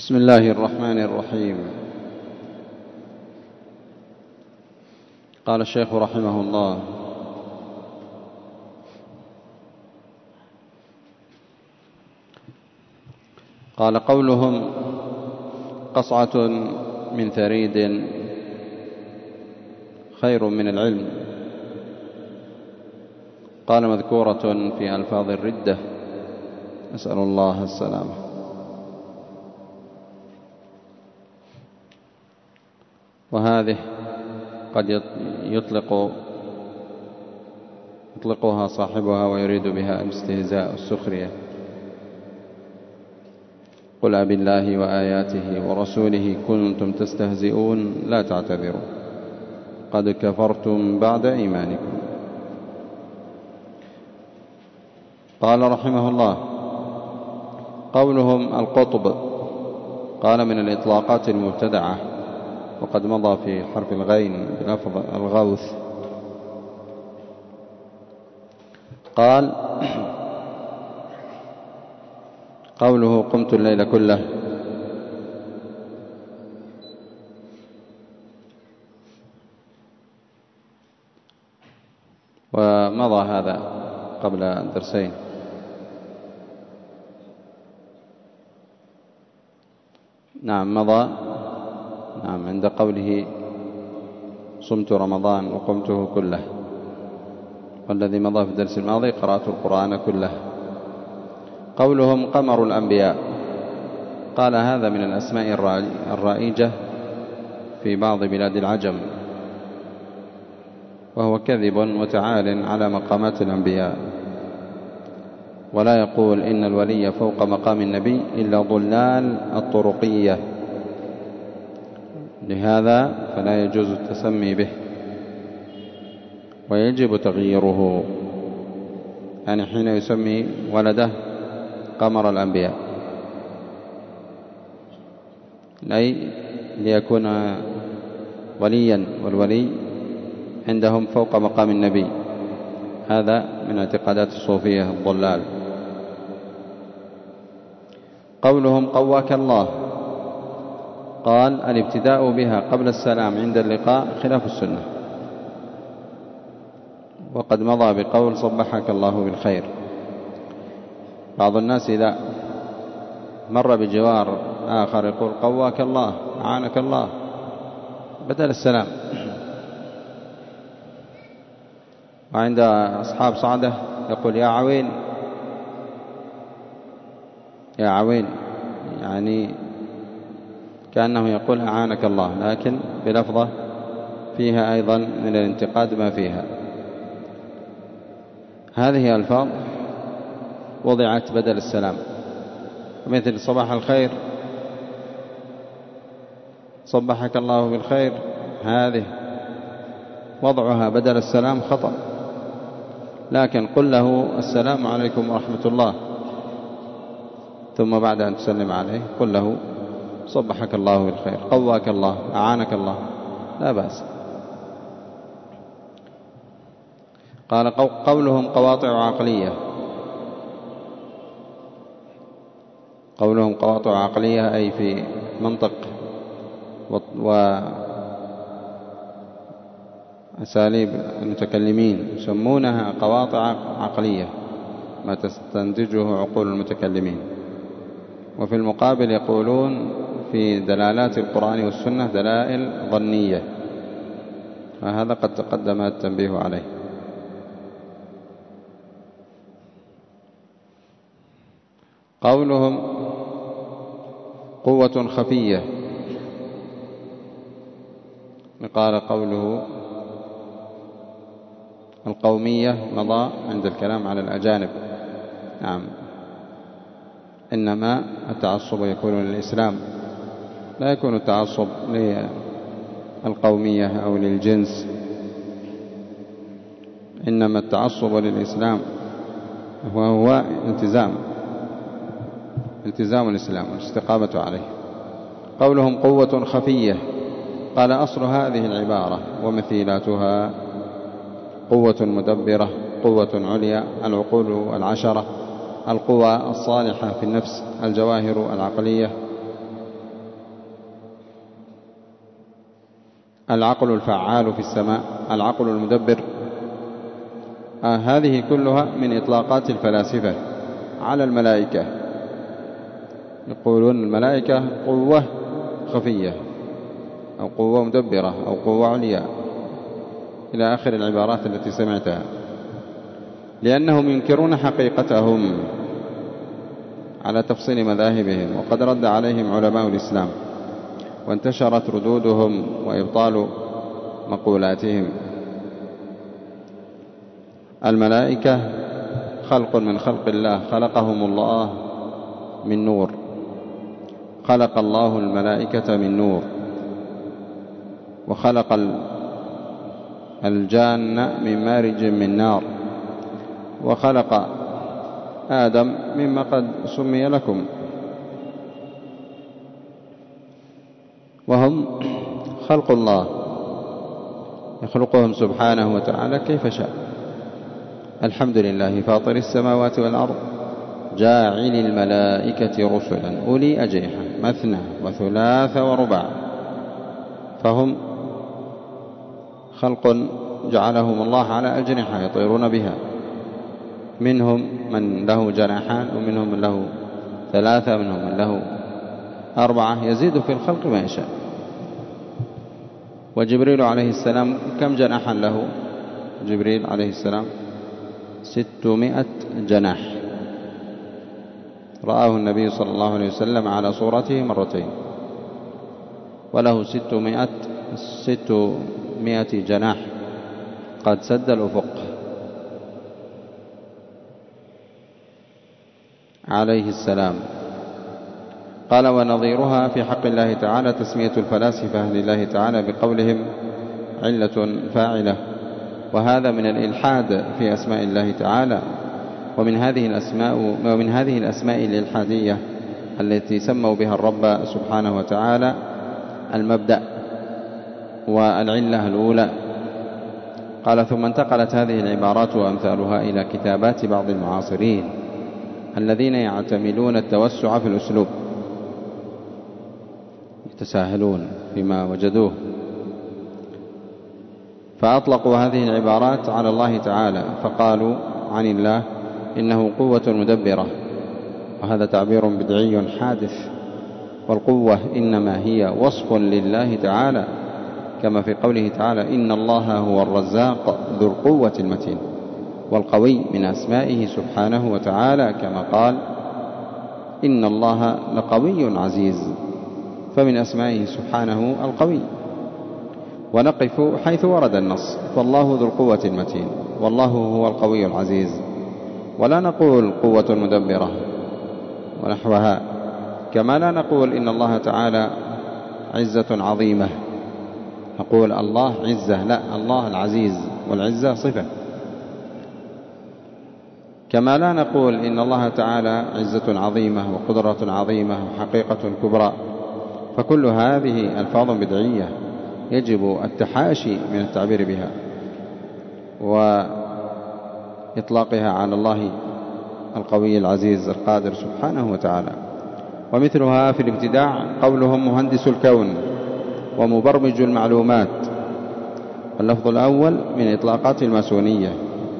بسم الله الرحمن الرحيم. قال الشيخ رحمه الله: قال قولهم قصعة من ثريد خير من العلم، قال مذكورة في ألفاظ الردة، أسأل الله السلامة. وهذه قد يطلقها صاحبها ويريد بها الاستهزاء والسخرية. قل أبي الله وآياته ورسوله كنتم تستهزئون لا تعتذروا قد كفرتم بعد إيمانكم. قال رحمه الله: قولهم القطب، قال من الإطلاقات المبتدعة، وقد مضى في حرف الغين بلفظ الغوث. قال: قوله قمت الليل كله، ومضى هذا قبل درسين. نعم مضى، نعم، عند قوله صمت رمضان وقمته كله، والذي مضى في الدرس الماضي قرأت القرآن كله. قولهم قمر الأنبياء، قال هذا من الأسماء الرائجة في بعض بلاد العجم، وهو كذب وتعال على مقامات الأنبياء، ولا يقول إن الولي فوق مقام النبي إلا ضلال الطرقية، لهذا فلا يجوز التسمي به ويجب تغييره، يعني حين يسمي ولده قمر الأنبياء، أي ليكون وليا، والولي عندهم فوق مقام النبي. هذا من اعتقادات الصوفية الضلال. قولهم قواك الله، قال الابتداء بها قبل السلام عند اللقاء خلاف السنة، وقد مضى بقول صبحك الله بالخير. بعض الناس إذا مر بجوار آخر يقول قواك الله أعانك الله بدل السلام، وعند أصحاب صعدة يقول يا عوين يا عوين، يعني كأنه يقول أعانك الله، لكن بلفظة فيها أيضا من الانتقاد ما فيها. هذه ألفاظ وضعت بدل السلام، مثل صباح الخير صبحك الله بالخير، هذه وضعها بدل السلام خطأ، لكن قل له السلام عليكم ورحمة الله، ثم بعد أن تسلم عليه قل له صبحك الله بالخير، قواك الله، أعانك الله، لا بأس. قال قولهم قواطع عقلية، قولهم قواطع عقلية أي في منطق وأساليب المتكلمين، يسمونها قواطع عقلية ما تستنتجه عقول المتكلمين. وفي المقابل يقولون في دلالات القرآن والسنة دلائل ظنية، وهذا قد تقدم التنبيه عليه. قولهم قوة خفية، قال قوله القومية مضى عند الكلام على الأجانب. نعم، إنما التعصب يكون للإسلام، لا يكون التعصب للقومية أو للجنس، إنما التعصب للإسلام وهو التزام الإسلام والاستقامة عليه. قولهم قوة خفية، قال أصل هذه العبارة ومثيلاتها قوة مدبرة، قوة عليا، العقول العشرة، القوى الصالحة في النفس، الجواهر العقلية، العقل الفعال في السماء، العقل المدبر. هذه كلها من إطلاقات الفلاسفة على الملائكة. يقولون الملائكة قوة خفية أو قوة مدبرة أو قوة عليا إلى آخر العبارات التي سمعتها، لأنهم ينكرون حقيقتهم على تفصيل مذاهبهم، وقد رد عليهم علماء الإسلام وانتشرت ردودهم وإبطال مقولاتهم. الملائكة خلق من خلق الله، خلقهم الله من نور، خلق الله الملائكة من نور، وخلق الجان من مارج من نار، وخلق آدم مما قد سمي لكم، وهم خلق الله يخلقهم سبحانه وتعالى كيف شاء. الحمد لله فاطر السماوات والأرض جاعل الملائكة رسلا أولي أجنحة مثنى وثلاث ورباع، فهم خلق جعلهم الله على أجنحة يطيرون بها، منهم من له جناحان ومنهم من له ثلاثة ومنهم من له أربعة، يزيد في الخلق ما يشاء. وجبريل عليه السلام كم جناحا له؟ جبريل عليه السلام 600 جناح، رآه النبي صلى الله عليه وسلم على صورته مرتين، وله 600 جناح قد سد الأفق عليه السلام. قال ونظيرها في حق الله تعالى تسمية الفلاسفة لله تعالى بقولهم علة فاعلة، وهذا من الإلحاد في أسماء الله تعالى، ومن هذه الأسماء الإلحادية التي سموا بها الرب سبحانه وتعالى المبدأ والعلة الأولى. قال ثم انتقلت هذه العبارات وأمثالها إلى كتابات بعض المعاصرين الذين يعتمدون التوسع في الأسلوب، يتساهلون فيما وجدوه، فأطلقوا هذه العبارات على الله تعالى، فقالوا عن الله إنه قوة مدبرة، وهذا تعبير بدعي حادث، والقوة إنما هي وصف لله تعالى، كما في قوله تعالى إن الله هو الرزاق ذو القوة المتين، والقوي من أسمائه سبحانه وتعالى، كما قال إن الله لقوي عزيز، فمن أسمائه سبحانه القوي. ونقف حيث ورد النص، فالله ذو القوة المتين والله هو القوي العزيز، ولا نقول قوة مدبرة ونحوها، كما لا نقول إن الله تعالى عزة عظيمة، نقول الله عزة، لا، الله العزيز، والعزة صفة. كما لا نقول إن الله تعالى عزة عظيمة وقدرة عظيمة وحقيقة كبرى، فكل هذه ألفاظ بدعية يجب التحاشي من التعبير بها وإطلاقها على الله القوي العزيز القادر سبحانه وتعالى. ومثلها في الابتداع قولهم مهندس الكون ومبرمج المعلومات، اللفظ الأول من إطلاقات الماسونية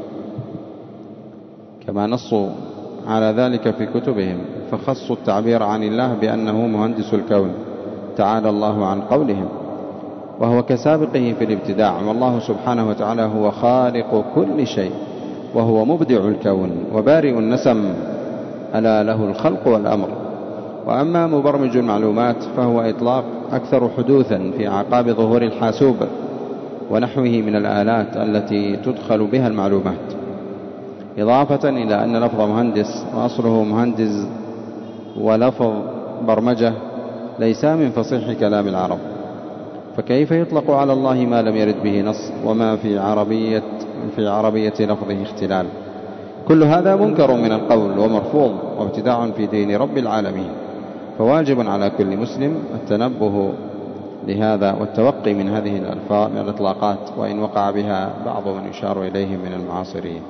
كما نصوا على ذلك في كتبهم، فخصوا التعبير عن الله بأنه مهندس الكون تعالى الله عن قولهم، وهو كسابقه في الابتداع، والله سبحانه وتعالى هو خالق كل شيء، وهو مبدع الكون وبارئ النسم، ألا له الخلق والأمر. وأما مبرمج المعلومات فهو إطلاق أكثر حدوثا في أعقاب ظهور الحاسوب ونحوه من الآلات التي تدخل بها المعلومات، إضافة إلى أن لفظ مهندس وأصله مهندز ولفظ برمجة ليس من فصيح كلام العرب، فكيف يطلق على الله ما لم يرد به نص وما في عربية لفظه اختلال؟ كل هذا منكر من القول ومرفوض وابتداع في دين رب العالمين، فواجب على كل مسلم التنبه لهذا والتوقي من هذه الإطلاقات، وإن وقع بها بعض من يشار إليهم من المعاصرين.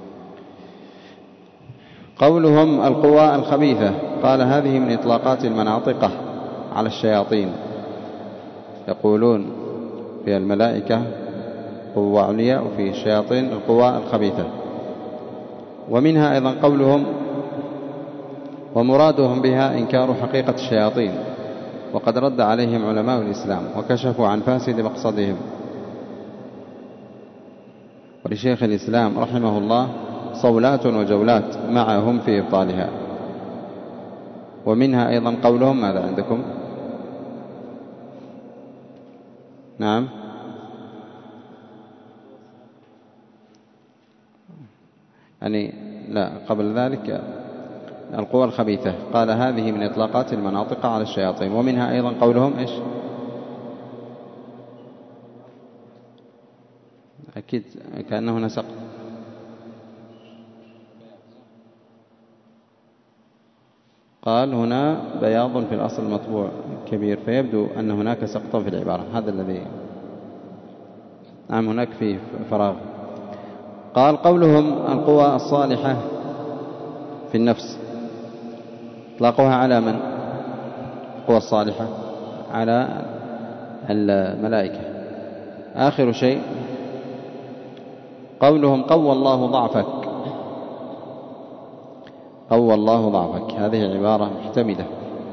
قولهم القوى الخبيثة، قال هذه من إطلاقات المناطقة على الشياطين، يقولون في الملائكة قوة عليا، وفي الشياطين القوى الخبيثة. ومنها أيضا قولهم: ومرادهم بها إنكار حقيقة الشياطين، وقد رد عليهم علماء الإسلام وكشفوا عن فاسد مقصدهم. ولشيخ الإسلام رحمه الله صولات وجولات معهم في إبطالها. ومنها أيضا قولهم: ماذا عندكم؟ نعم، يعني لا، قبل ذلك القوى الخبيثة، قال هذه من إطلاقات المناطق على الشياطين. ومنها أيضا قولهم: إيش؟ أكيد كأنه نسق. قال: هنا بياض في الأصل المطبوع كبير، فيبدو أن هناك سقطا في العبارة. هذا الذي نعم، هناك فيه فراغ. قال: قولهم القوى الصالحة في النفس، اطلاقها على من؟ القوى الصالحة على الملائكة. آخر شيء قولهم: قوى الله ضعفك. قوى الله ضعفك، هذه عبارة محتملة.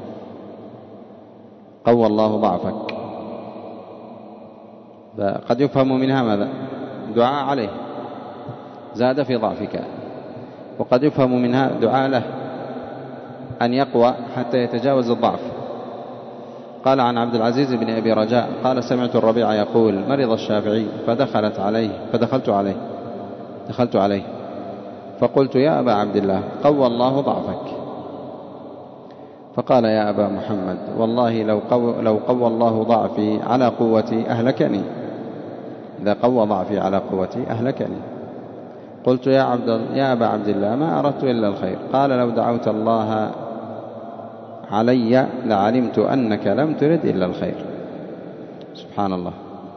قوى الله ضعفك، فقد يفهم منها ماذا؟ دعاء عليه، زاد في ضعفك. وقد يفهم منها دعاء له أن يقوى حتى يتجاوز الضعف. قال عن عبد العزيز بن أبي رجاء قال: سمعت الربيع يقول: مرض الشافعي فدخلت عليه فقلت: يا أبا عبد الله، قوى الله ضعفك. فقال: يا أبا محمد، والله لو قوى الله ضعفي على قوتي أهلكني. إذا قوى ضعفي على قوتي أهلكني. قلت: يا أبا عبد الله، ما أردت إلا الخير. قال: لو دعوت الله علي لعلمت أنك لم ترد إلا الخير. سبحان الله.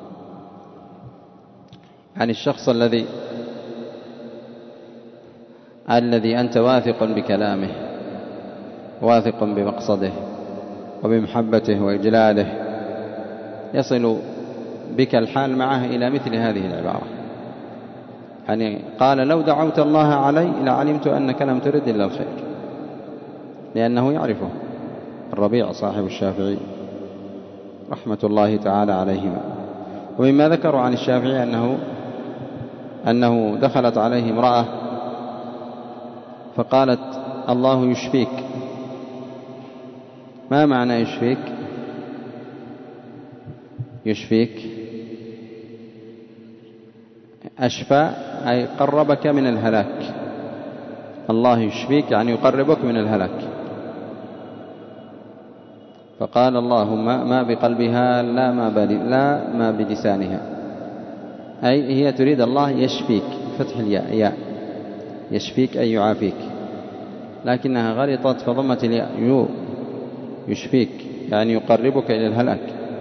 عن الشخص الذي أنت واثق بكلامه، واثق بمقصده وبمحبته وإجلاله، يصل بك الحال معه إلى مثل هذه العبارة. يعني قال: لو دعوت الله علي لعلمت أنك لم ترد إلا الخير، لأنه يعرفه الربيع صاحب الشافعي رحمة الله تعالى عليهما. ومما ذكروا عن الشافعي أنه دخلت عليه امرأة فقالت: الله يشفيك. ما معنى يشفيك؟ يشفيك أشفى أي قربك من الهلاك. الله يشفيك يعني يقربك من الهلاك. فقال: اللهم ما بقلبها لا ما بلسانها، أي هي تريد الله يشفيك، فتح الياء ياء، يشفيك أي يعافيك، لكنها غلطت فضمت الياء يشفيك يعني يقربك إلى الهلاك.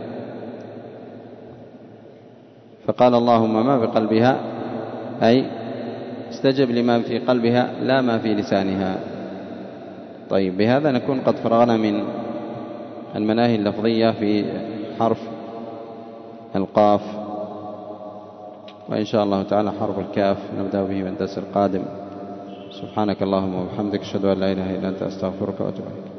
فقال: اللهم ما بقلبها أي استجب لما في قلبها لا ما في لسانها. طيب، بهذا نكون قد فرغنا من المناهي اللفظية في حرف القاف، وإن شاء الله تعالى حرف الكاف نبدأ به من الدرس القادم. سبحانك اللهم وبحمدك، أشهد أن لا إله إلا أنت، أستغفرك وأتوب إليك.